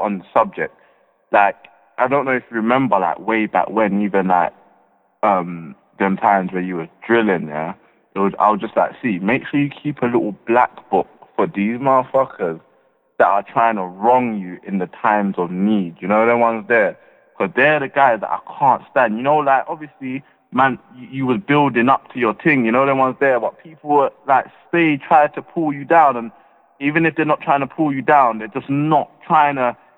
on the subject. Like, I don't know if you remember, like, way back when, even, like, them times where you was drilling, yeah, I was just like, see, make sure you keep a little black book for these motherfuckers that are trying to wrong you in the times of need. You know, the ones there. Because they're the guys that I can't stand. You know, like, obviously, man, you was building up to your thing. You know, the ones there. But people, like, try to pull you down. And even if they're not trying to pull you down, they're just not trying to